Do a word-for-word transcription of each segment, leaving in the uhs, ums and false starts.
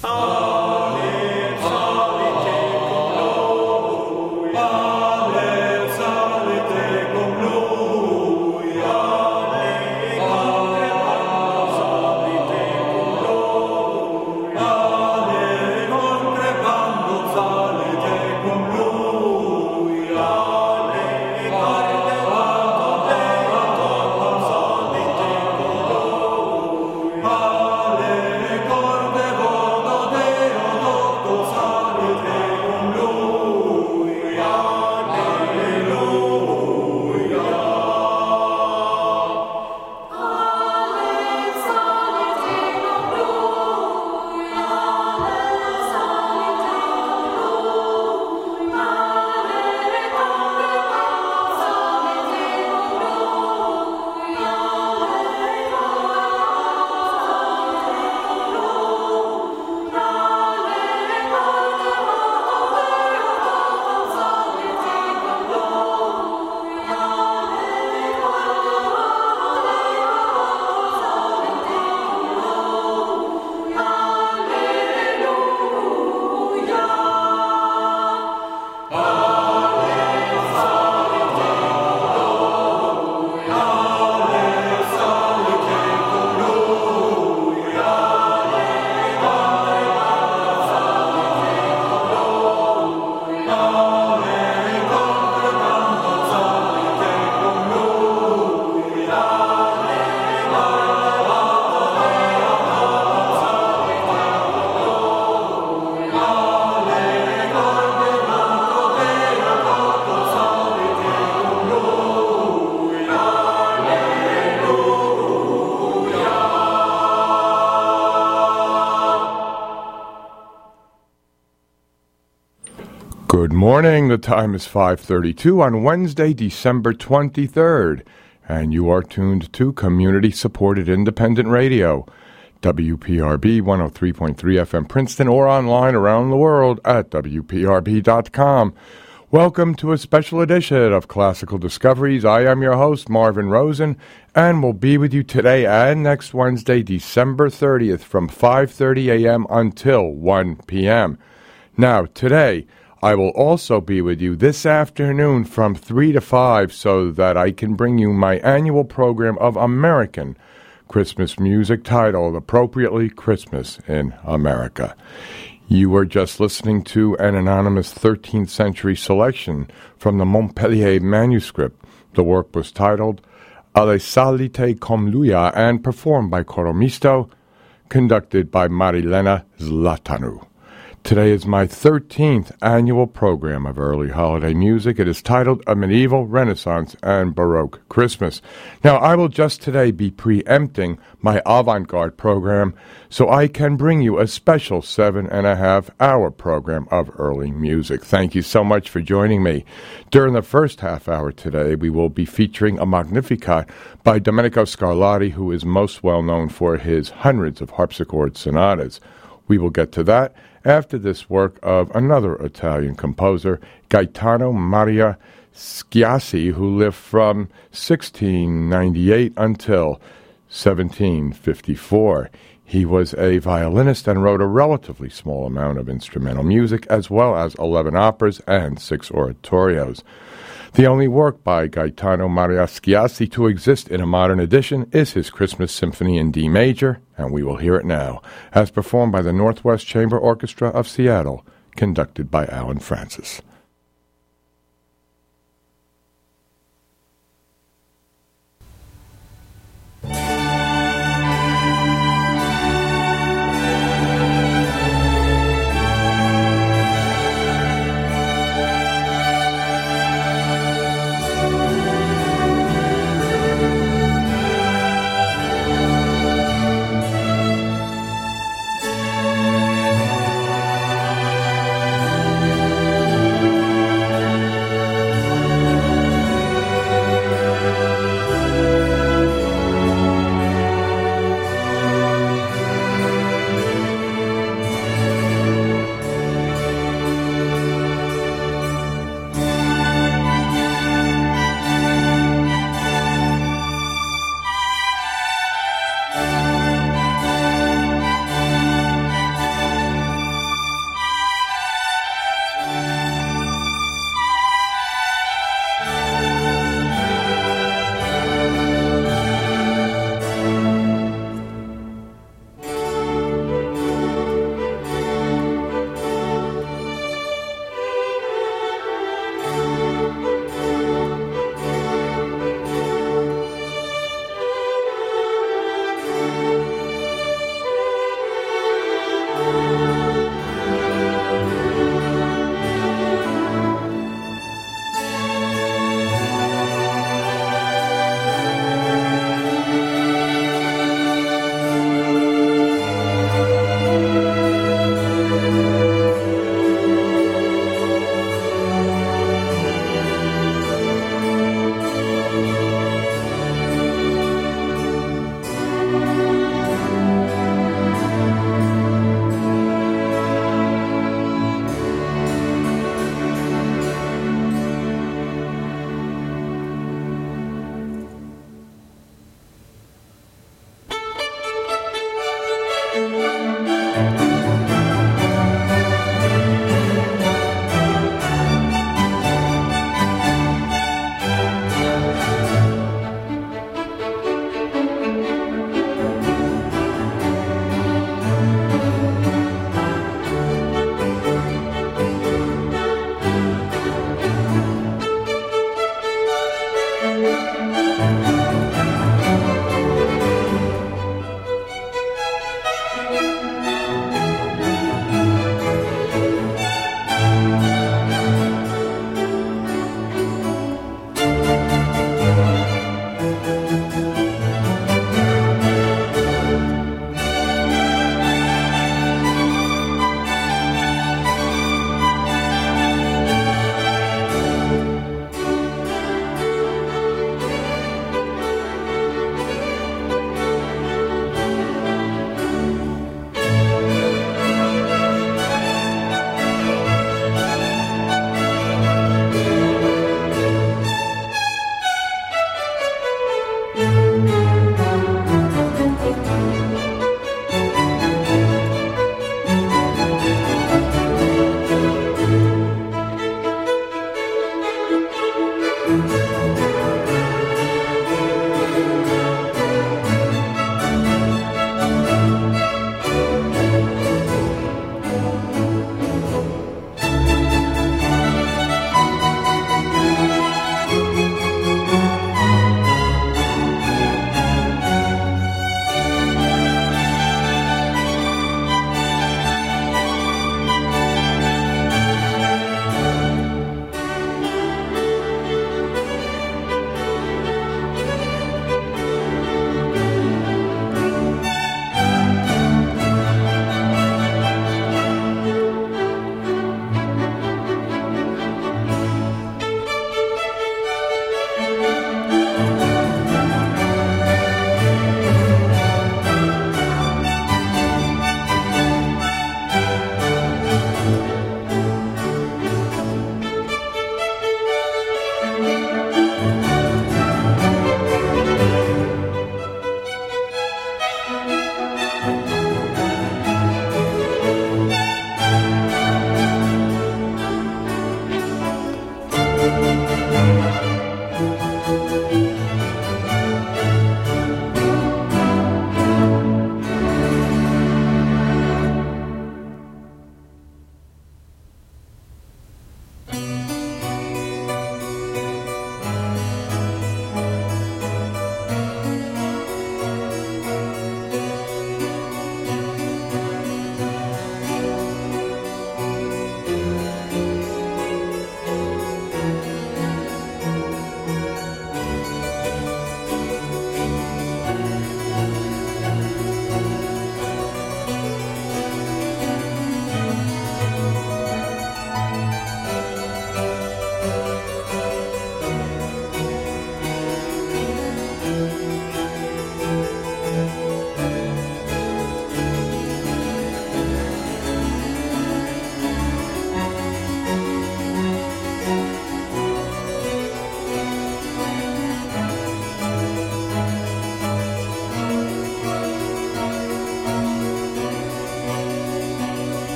Good morning. The time is five thirty-two on Wednesday, December twenty-third, and you are tuned to community-supported independent radio, W P R B one oh three point three F M Princeton, or online around the world at W P R B dot com. Welcome to a special edition of Classical Discoveries. I am your host, Marvin Rosen, and will be with you today and next Wednesday, December thirtieth, from five thirty a.m. until one p.m. Now, today, I will also be with you this afternoon from three to five so that I can bring you my annual program of American Christmas music titled appropriately Christmas in America. You were just listening to an anonymous thirteenth century selection from the Montpellier manuscript. The work was titled Alle Salite cum Luia and performed by Coro Misto, conducted by Marilena Zlatanu. Today is my thirteenth annual program of early holiday music. It is titled A Medieval, Renaissance, and Baroque Christmas. Now, I will just today be preempting my avant-garde program so I can bring you a special seven and a half hour program of early music. Thank you so much for joining me. During the first half hour today, we will be featuring a Magnificat by Domenico Scarlatti, who is most well known for his hundreds of harpsichord sonatas. We will get to that after this work of another Italian composer, Gaetano Maria Schiassi, who lived from sixteen ninety-eight until seventeen fifty-four. He was a violinist and wrote a relatively small amount of instrumental music, as well as eleven operas and six oratorios. The only work by Gaetano Maria Schiassi to exist in a modern edition is his Christmas Symphony in D major, and we will hear it now, as performed by the Northwest Chamber Orchestra of Seattle, conducted by Alan Francis. Thank you.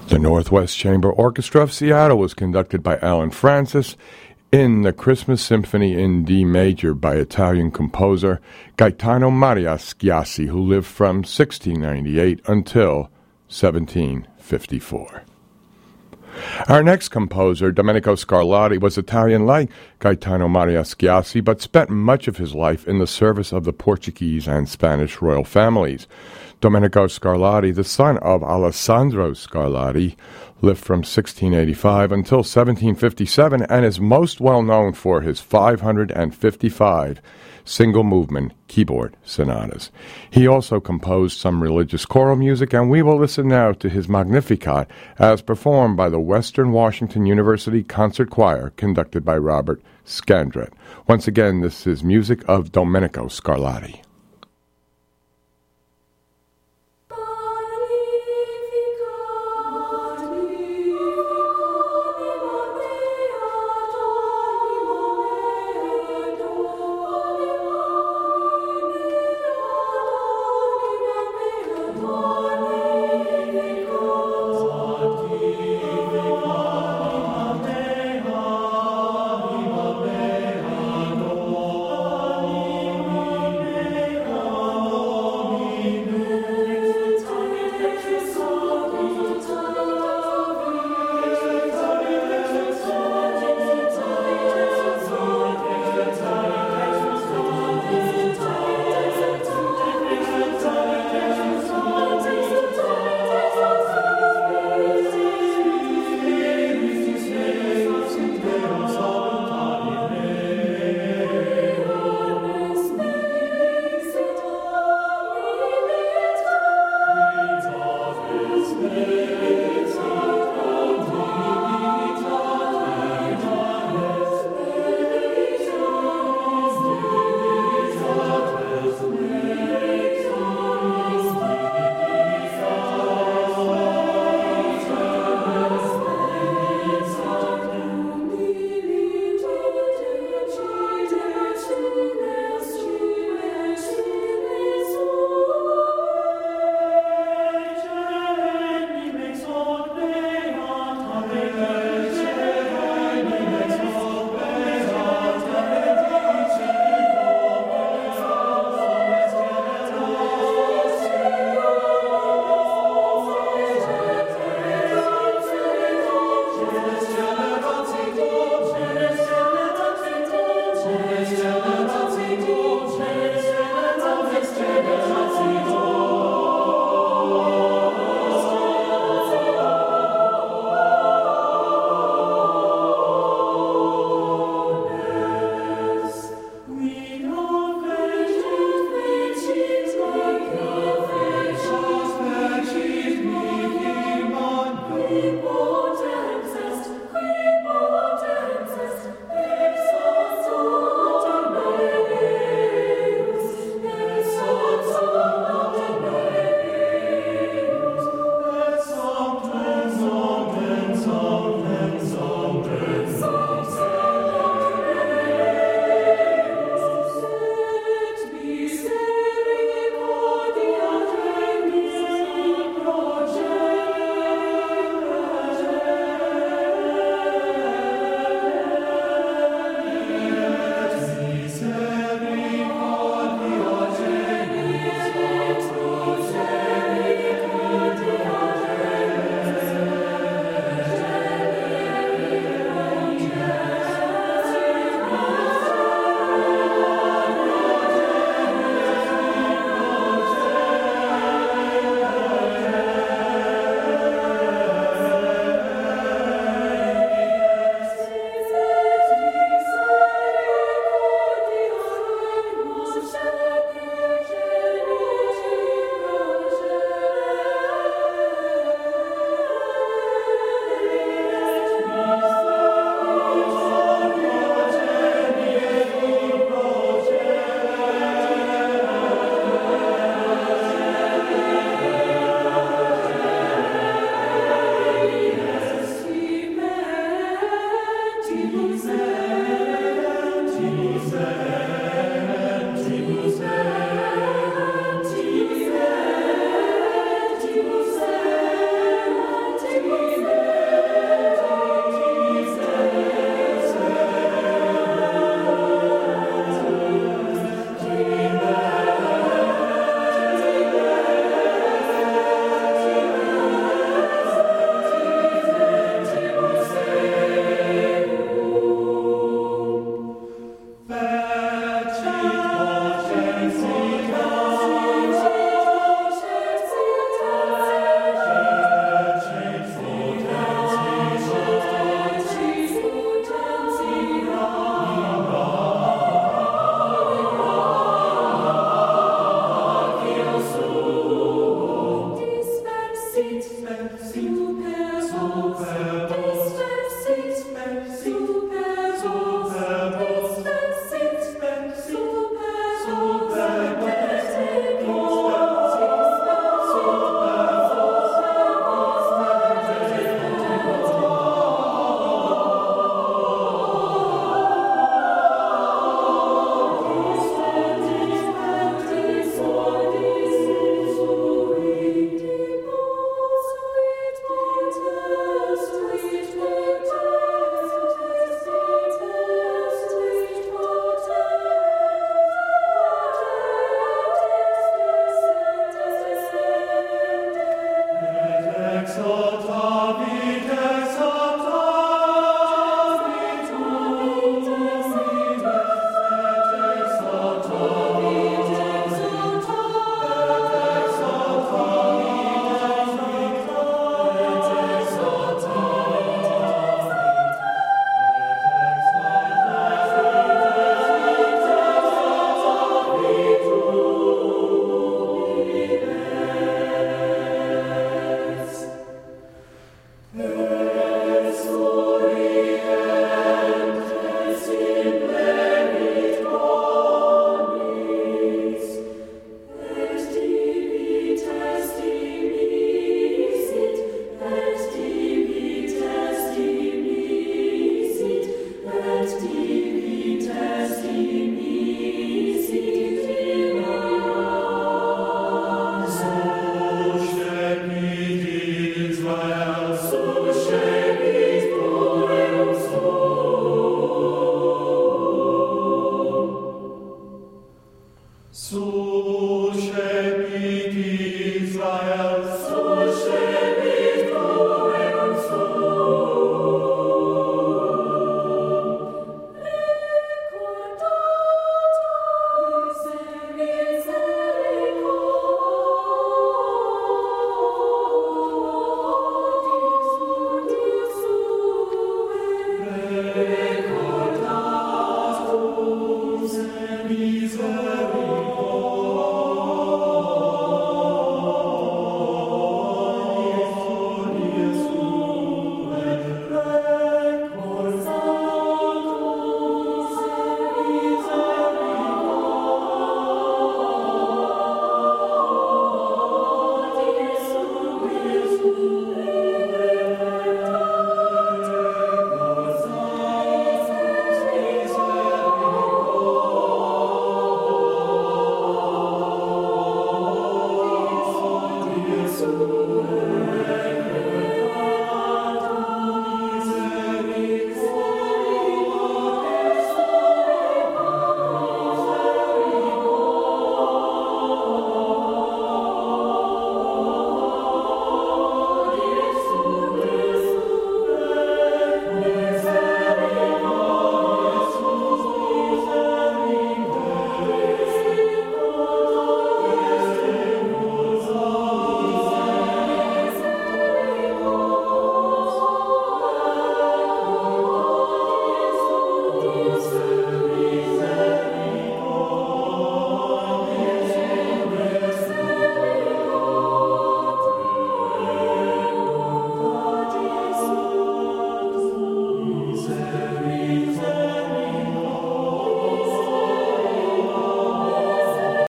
The Northwest Chamber Orchestra of Seattle was conducted by Alan Francis in the Christmas Symphony in D major by Italian composer Gaetano Maria Schiassi, who lived from sixteen ninety-eight until seventeen fifty-four. Our next composer, Domenico Scarlatti, was Italian like Gaetano Maria Schiassi, but spent much of his life in the service of the Portuguese and Spanish royal families. Domenico Scarlatti, the son of Alessandro Scarlatti, lived from sixteen eighty-five until seventeen fifty-seven and is most well known for his five hundred fifty-five single-movement keyboard sonatas. He also composed some religious choral music, and we will listen now to his Magnificat as performed by the Western Washington University Concert Choir, conducted by Robert Scandrett. Once again, this is music of Domenico Scarlatti.